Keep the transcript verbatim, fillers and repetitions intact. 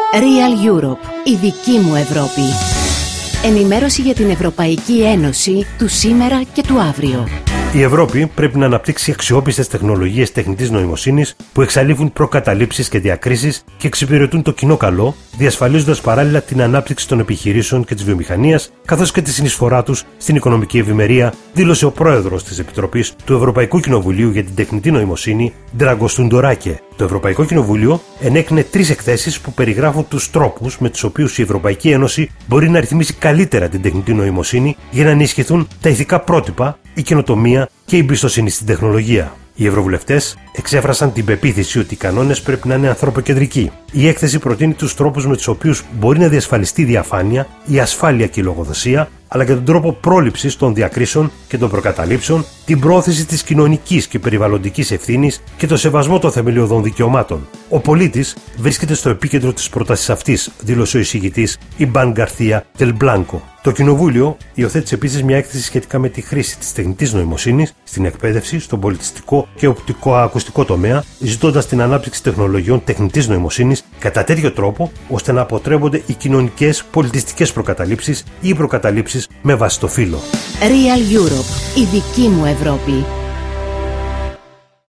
Real Europe, η δική μου Ευρώπη. Ενημέρωση για την Ευρωπαϊκή Ένωση του σήμερα και του αύριο. Η Ευρώπη πρέπει να αναπτύξει αξιόπιστες τεχνολογίες τεχνητής νοημοσύνης που εξαλείφουν προκαταλήψεις και διακρίσεις και εξυπηρετούν το κοινό καλό, διασφαλίζοντας παράλληλα την ανάπτυξη των επιχειρήσεων και της βιομηχανίας, καθώς και τη συνεισφορά τους στην οικονομική ευημερία, δήλωσε ο πρόεδρος της Επιτροπής του Ευρωπαϊκού Κοινοβουλίου για την Τεχνητή Νοημοσύνη, Ντράγκος Τουντοράκε. Το Ευρωπαϊκό Κοινοβούλιο ενέκρινε τρεις εκθέσεις που περιγράφουν τους τρόπους με τους οποίους η Ευρωπαϊκή Ένωση μπορεί να ρυθμίσει καλύτερα την τεχνητή νοημοσύνη για να ενισχυθούν τα ηθικά πρότυπα, η καινοτομία και η εμπιστοσύνη στην τεχνολογία. Οι ευρωβουλευτές εξέφρασαν την πεποίθηση ότι οι κανόνες πρέπει να είναι ανθρωποκεντρικοί. Η έκθεση προτείνει τους τρόπους με τους οποίους μπορεί να διασφαλιστεί η διαφάνεια, η ασφάλεια και η λογοδοσία, αλλά και τον τρόπο πρόληψης των διακρίσεων και των προκαταλήψεων, την πρόθεση της κοινωνικής και περιβαλλοντικής ευθύνης και το σεβασμό των θεμελιωδών δικαιωμάτων. Ο πολίτης βρίσκεται στο επίκεντρο της πρότασης αυτής, δήλωσε ο εισηγητής Ιμπάν Γκαρθία Τελ Μπλάνκο. Το Κοινοβούλιο υιοθέτησε επίσης μια έκθεση σχετικά με τη χρήση της τεχνητής νοημοσύνης στην εκπαίδευση, στον πολιτιστικό και οπτικοακουστικό τομέα, ζητώντας την ανάπτυξη τεχνολογιών τεχνητής νοημοσύνης κατά τέτοιο τρόπο ώστε να αποτρέπονται οι κοινωνικές, πολιτιστικές προκαταλήψεις ή προκαταλήψεις με βάση το φύλο. Real Europe, η δική μου Ευρώπη.